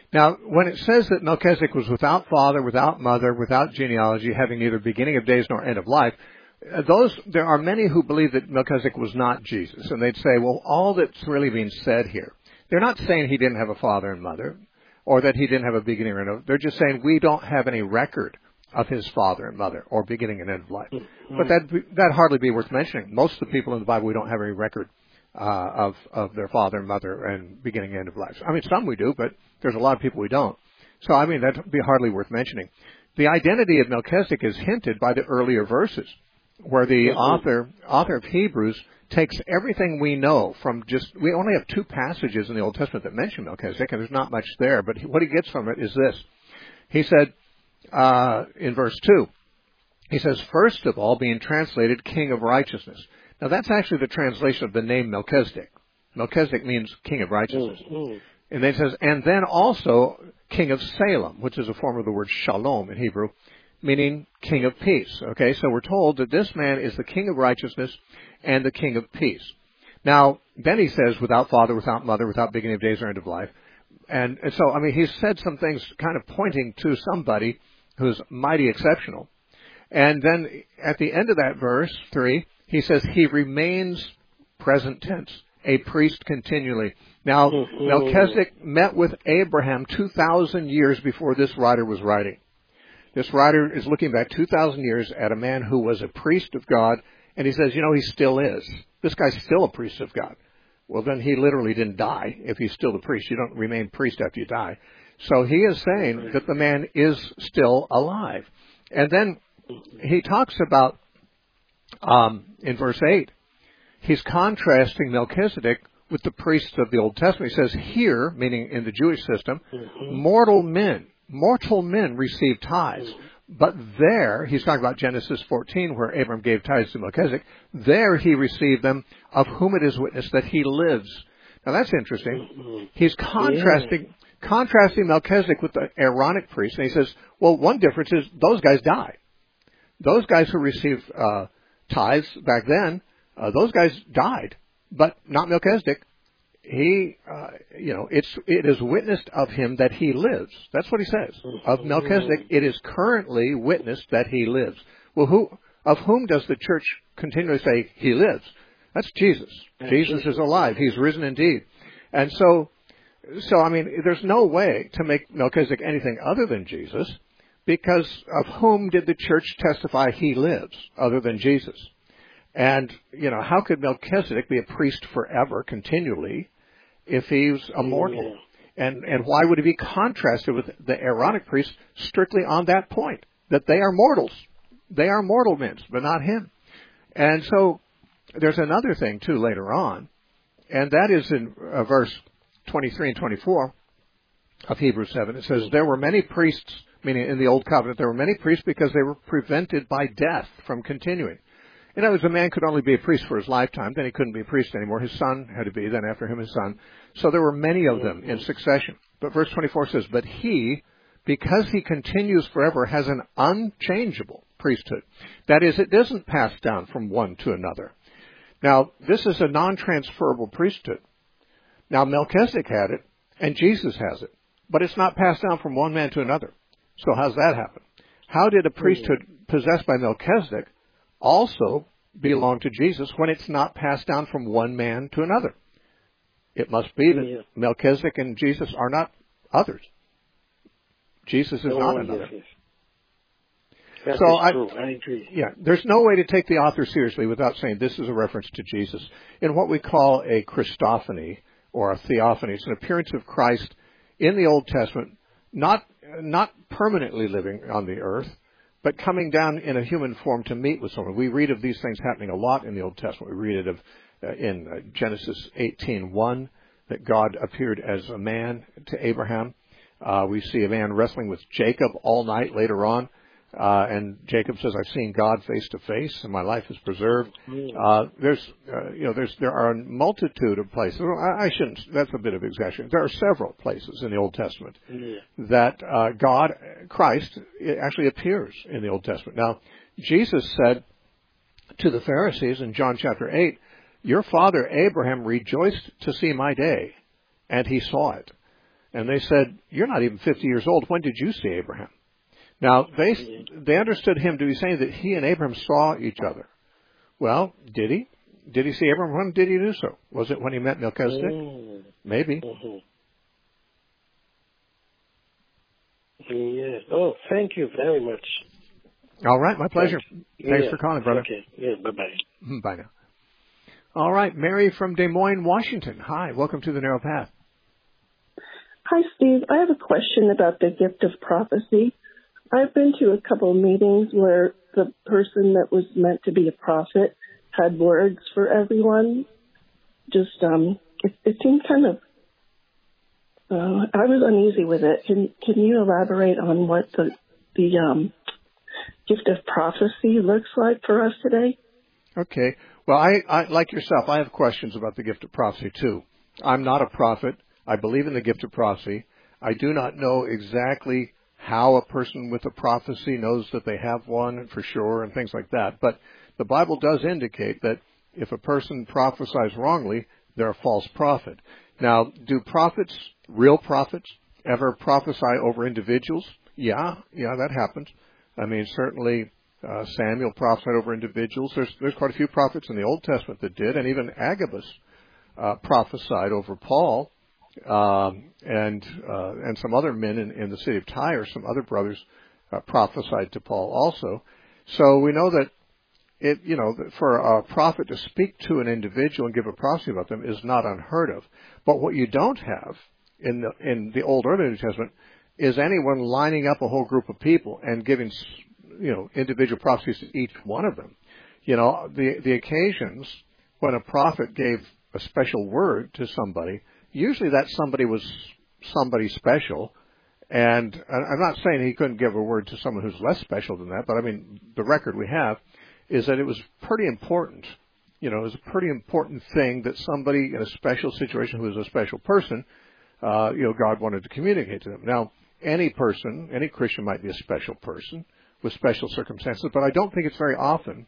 Now, when it says that Melchizedek was without father, without mother, without genealogy, having neither beginning of days nor end of life, those there are many who believe that Melchizedek was not Jesus, and they'd say, well, all that's really being said here, they're not saying he didn't have a father and mother, or that he didn't have a beginning or end of. They're just saying we don't have any record of his father and mother, or beginning and end of life. Mm-hmm. But that that hardly be worth mentioning. Most of the people in the Bible, we don't have any record uh, of of their father and mother and beginning and end of life. I mean, some we do, but there's a lot of people we don't. So, I mean, that'd be hardly worth mentioning. The identity of Melchizedek is hinted by the earlier verses, where the mm-hmm. author author of Hebrews takes everything we know from just, we only have two passages in the Old Testament that mention Melchizedek, and there's not much there, but what he gets from it is this. He said, uh, in verse two, he says, first of all, being translated King of Righteousness. Now that's actually the translation of the name Melchizedek. Melchizedek means King of Righteousness. Mm-hmm. And then it says, and then also King of Salem, which is a form of the word Shalom in Hebrew, meaning King of Peace. Okay, so we're told that this man is the King of Righteousness and the King of Peace. Now, then he says, without father, without mother, without beginning of days or end of life. And, and so, I mean, he's said some things kind of pointing to somebody who's mighty exceptional. And then at the end of that verse, three, he says, he remains, present tense, a priest continually. Now, mm-hmm. Melchizedek met with Abraham two thousand years before this writer was writing. This writer is looking back two thousand years at a man who was a priest of God, and he says, you know, he still is. This guy's still a priest of God. Well, then he literally didn't die if he's still the priest. You don't remain priest after you die. So he is saying that the man is still alive. And then he talks about, um, in verse eight, he's contrasting Melchizedek with the priests of the Old Testament. He says here, meaning in the Jewish system, mm-hmm. mortal men, mortal men receive tithes. Mm-hmm. But there, he's talking about Genesis fourteen, where Abram gave tithes to Melchizedek. There he received them, of whom it is witnessed that he lives. Now that's interesting. Mm-hmm. He's contrasting yeah. contrasting Melchizedek with the Aaronic priest. And he says, well, one difference is those guys die. Those guys who received uh, tithes back then, uh, those guys died. But not Melchizedek. He, uh, you know, it's, it is witnessed of him that he lives. That's what he says. Of Melchizedek, it is currently witnessed that he lives. Well, who, of whom does the church continually say he lives? That's Jesus. Jesus is alive. He's risen indeed. And so, so, I mean, there's no way to make Melchizedek anything other than Jesus, because of whom did the church testify he lives, other than Jesus? And, you know, how could Melchizedek be a priest forever, continually, if he's immortal? Yeah. And and why would he be contrasted with the Aaronic priests strictly on that point, that they are mortals? They are mortal men, but not him. And so there's another thing, too, later on, and that is in uh, verse twenty-three and twenty-four of Hebrews seven. It says, there were many priests, meaning in the Old Covenant, there were many priests because they were prevented by death from continuing. In other words, a man could only be a priest for his lifetime, then he couldn't be a priest anymore. His son had to be, then after him his son. So there were many of them in succession. But verse twenty-four says, but he, because he continues forever, has an unchangeable priesthood. That is, it doesn't pass down from one to another. Now, this is a non-transferable priesthood. Now, Melchizedek had it, and Jesus has it. But it's not passed down from one man to another. So how's that happen? How did a priesthood possessed by Melchizedek also belong to Jesus when it's not passed down from one man to another? It must be that yeah. Melchizedek and Jesus are not others. Jesus is no, not another. Yes, yes. So I, I agree. Yeah, there's no way to take the author seriously without saying this is a reference to Jesus in what we call a Christophany or a theophany. It's an appearance of Christ in the Old Testament, not not permanently living on the earth, but coming down in a human form to meet with someone. We read of these things happening a lot in the Old Testament. We read it of uh, in uh, Genesis eighteen one, that God appeared as a man to Abraham. Uh, we see a man wrestling with Jacob all night later on. Uh, and Jacob says, I've seen God face to face, and my life is preserved. Uh, there's, uh, you know, there's, there are a multitude of places. Well, I, I shouldn't, that's a bit of exaggeration. There are several places in the Old Testament yeah. that, uh, God, Christ, actually appears in the Old Testament. Now, Jesus said to the Pharisees in John chapter eight, your father Abraham rejoiced to see my day, and he saw it. And they said, you're not even fifty years old. When did you see Abraham? Now, they they understood him to be saying that he and Abraham saw each other. Well, did he? Did he see Abraham? When did he do so? Was it when he met Melchizedek? Mm. Maybe. Mm-hmm. Yes. Oh, thank you very much. All right, my pleasure. Thanks yeah. for calling, brother. Okay. Yeah, bye-bye. Bye now. All right, Mary from Des Moines, Washington. Hi, welcome to the Narrow Path. Hi, Steve. I have a question about the gift of prophecy. I've been to a couple of meetings where the person that was meant to be a prophet had words for everyone. Just, um, it, it seemed kind of, uh, I was uneasy with it. Can can you elaborate on what the the um, gift of prophecy looks like for us today? Okay. Well, I, I like yourself, I have questions about the gift of prophecy too. I'm not a prophet. I believe in the gift of prophecy. I do not know exactly how a person with a prophecy knows that they have one for sure and things like that. But the Bible does indicate that if a person prophesies wrongly, they're a false prophet. Now, do prophets, real prophets, ever prophesy over individuals? Yeah, yeah, that happens. I mean, certainly uh, Samuel prophesied over individuals. There's, there's quite a few prophets in the Old Testament that did, and even Agabus uh, prophesied over Paul. Um, and uh, and some other men in, in the city of Tyre, some other brothers uh, prophesied to Paul also. So we know that it, you know, for a prophet to speak to an individual and give a prophecy about them is not unheard of. But what you don't have in the in the Old or the New Testament is anyone lining up a whole group of people and giving, you know, individual prophecies to each one of them. You know, the the occasions when a prophet gave a special word to somebody, usually that somebody was somebody special, and I'm not saying he couldn't give a word to someone who's less special than that, but I mean, the record we have is that it was pretty important. You know, it was a pretty important thing that somebody in a special situation who was a special person, uh, you know, God wanted to communicate to them. Now, any person, any Christian might be a special person with special circumstances, but I don't think it's very often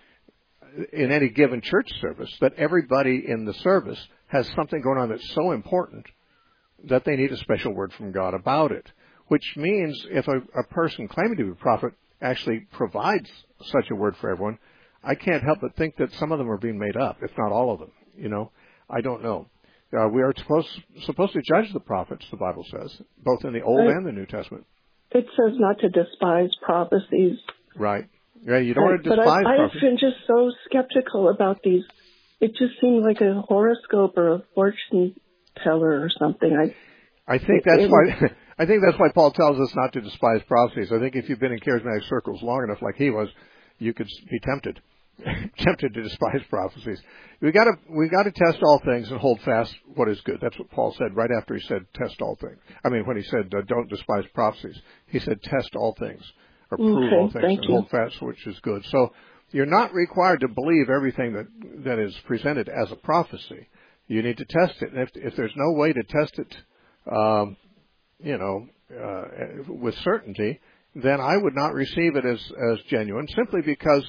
in any given church service that everybody in the service has something going on that's so important that they need a special word from God about it, which means if a, a person claiming to be a prophet actually provides such a word for everyone, I can't help but think that some of them are being made up, if not all of them. You know, I don't know. Uh, we are supposed, supposed to judge the prophets, the Bible says, both in the Old Right. and the New Testament. It says not to despise prophecies. Right. Yeah, you don't Right. want to despise But I, prophecies. I've been just so skeptical about these. It just seemed like a horoscope or a fortune teller or something. I I think that's why I think that's why Paul tells us not to despise prophecies. I think if you've been in charismatic circles long enough, like he was, you could be tempted, tempted to despise prophecies. We got to we got to test all things and hold fast what is good. That's what Paul said right after he said test all things. I mean, when he said uh, don't despise prophecies, he said test all things or prove okay, all things thank and you. hold fast which is good. So you're not required to believe everything that that is presented as a prophecy. You need to test it, and if if there's no way to test it, um, you know, uh, with certainty, then I would not receive it as, as genuine, simply because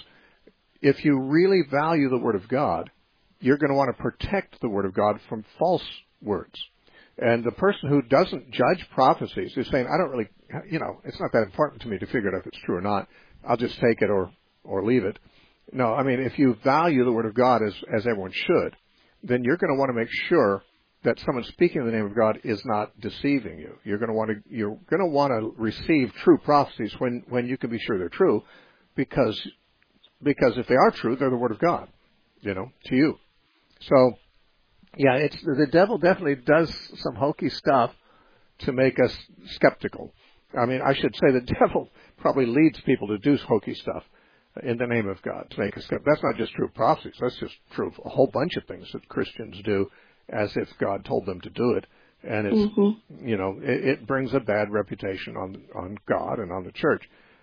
if you really value the Word of God, you're going to want to protect the Word of God from false words. And the person who doesn't judge prophecies is saying, I don't really, you know, it's not that important to me to figure out if it's true or not. I'll just take it or, or leave it. No, I mean, if you value the Word of God as, as everyone should, then you're going to want to make sure that someone speaking in the name of God is not deceiving you. You're going to want to you're going to want to receive true prophecies when, when you can be sure they're true, because because if they are true, they're the Word of God, you know, to you. So, yeah, it's the devil definitely does some hokey stuff to make us skeptical. I mean, I should say the devil probably leads people to do hokey stuff in the name of God to make us skeptical. That's not just true of prophecies. That's just true of a whole bunch of things that Christians do as if God told them to do it. And it's, mm-hmm. you know, it, it brings a bad reputation on on God and on the church.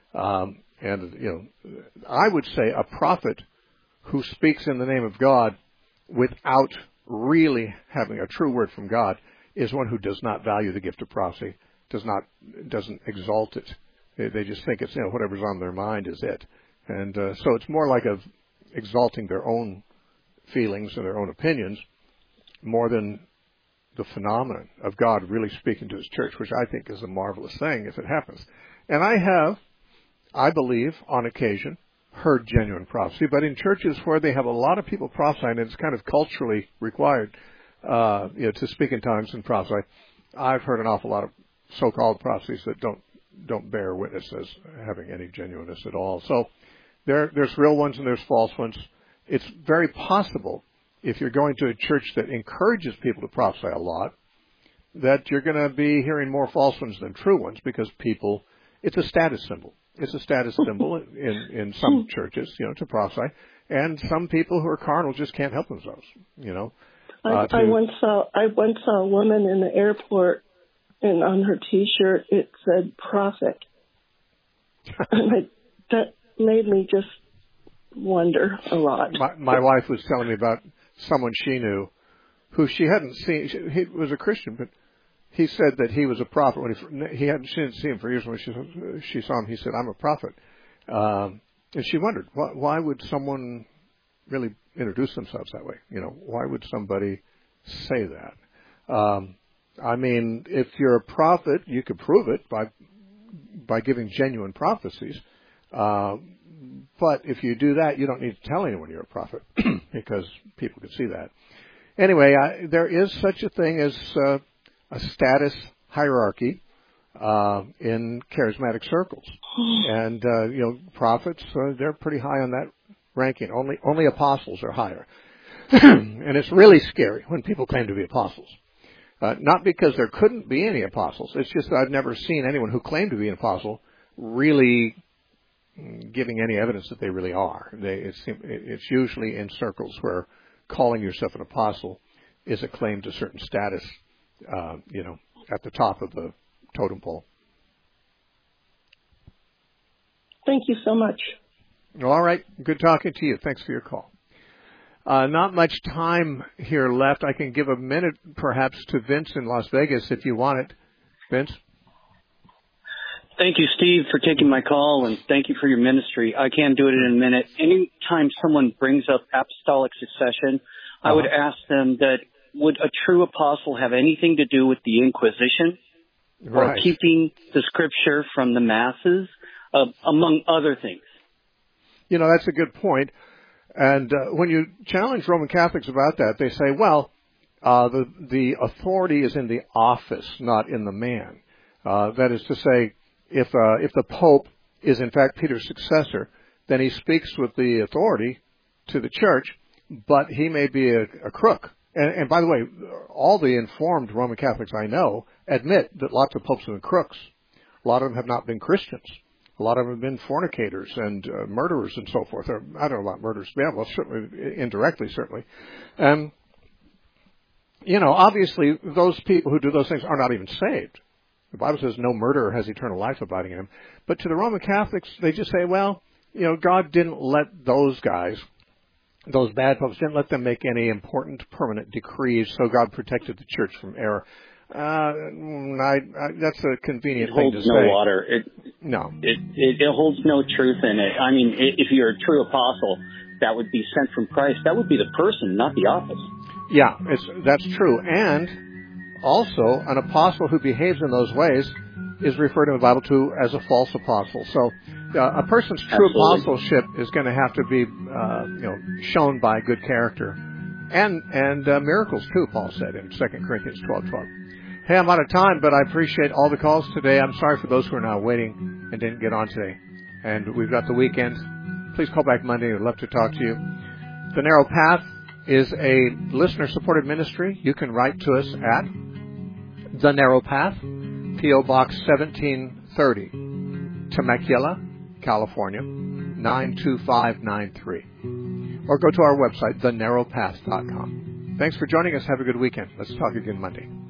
Um, and, you know, I would say a prophet who speaks in the name of God without really having a true word from God is one who does not value the gift of prophecy, does not, doesn't exalt it. They, they just think it's, you know, whatever's on their mind is it. And uh, so it's more like of exalting their own feelings and their own opinions more than the phenomenon of God really speaking to his church, which I think is a marvelous thing if it happens. And I have, I believe, on occasion, heard genuine prophecy, but in churches where they have a lot of people prophesying, and it's kind of culturally required uh, you know, to speak in tongues and prophesy, I've heard an awful lot of so-called prophecies that don't don't bear witness as having any genuineness at all. So there, there's real ones and there's false ones. It's very possible, if you're going to a church that encourages people to prophesy a lot, that you're going to be hearing more false ones than true ones, because people, it's a status symbol. It's a status symbol in, in some churches, you know, to prophesy. And some people who are carnal just can't help themselves, you know. I, uh, to, I once saw I once saw a woman in the airport, and on her T-shirt it said "prophet," and I, that made me just wonder a lot. My, my wife was telling me about someone she knew who she hadn't seen. She, he was a Christian, but he said that he was a prophet. When he, he hadn't, she didn't see him for years. When she, she saw him, he said, "I'm a prophet." Um, and she wondered, why, why would someone really introduce themselves that way? You know, why would somebody say that? Um, I mean, if you're a prophet, you could prove it by by giving genuine prophecies. Uh, but if you do that, you don't need to tell anyone you're a prophet because people can see that. Anyway, I, there is such a thing as uh, a status hierarchy uh, in charismatic circles, and uh, you know, prophets uh, they're pretty high on that ranking. Only only apostles are higher, and it's really scary when people claim to be apostles. Uh, not because there couldn't be any apostles. It's just that I've never seen anyone who claimed to be an apostle really giving any evidence that they really are. They, it's, it's usually in circles where calling yourself an apostle is a claim to certain status, uh, you know, at the top of the totem pole. Thank you so much. All right. Good talking to you. Thanks for your call. Uh, not much time here left. I can give a minute, perhaps, to Vince in Las Vegas if you want it. Vince? Thank you, Steve, for taking my call, and thank you for your ministry. I can do it in a minute. Anytime someone brings up apostolic succession, uh-huh. I would ask them that would a true apostle have anything to do with the Inquisition right. or keeping the Scripture from the masses, uh, among other things? You know, that's a good point. And uh, when you challenge Roman Catholics about that, they say, well, uh, the the authority is in the office, not in the man. Uh, that is to say, if uh, if the Pope is in fact Peter's successor, then he speaks with the authority to the church, but he may be a, a crook. And, and by the way, all the informed Roman Catholics I know admit that lots of popes have been crooks. A lot of them have not been Christians. A lot of them have been fornicators and uh, murderers and so forth. Or, I don't know about murderers. Yeah, well, certainly, indirectly, certainly. Um, you know, obviously, those people who do those things are not even saved. The Bible says no murderer has eternal life abiding in him. But to the Roman Catholics, they just say, well, you know, God didn't let those guys, those bad popes, didn't let them make any important permanent decrees, so God protected the church from error. Uh, I, I, that's a convenient it thing to holds say. no water. It, no. It, it, it holds no truth in it. I mean, if you're a true apostle, that would be sent from Christ. That would be the person, not the office. Yeah, it's, that's true. And also, an apostle who behaves in those ways is referred in the Bible to as a false apostle. So, uh, a person's true Absolutely. apostleship is going to have to be, uh, you know, shown by good character and and uh, miracles too. Paul said in Second Corinthians twelve twelve. Hey, I'm out of time, but I appreciate all the calls today. I'm sorry for those who are now waiting and didn't get on today. And we've got the weekend. Please call back Monday. I'd love to talk to you. The Narrow Path is a listener-supported ministry. You can write to us at The Narrow Path, P O Box seventeen thirty, Temecula, California, nine two five nine three. Or go to our website, the narrow path dot com. Thanks for joining us. Have a good weekend. Let's talk again Monday.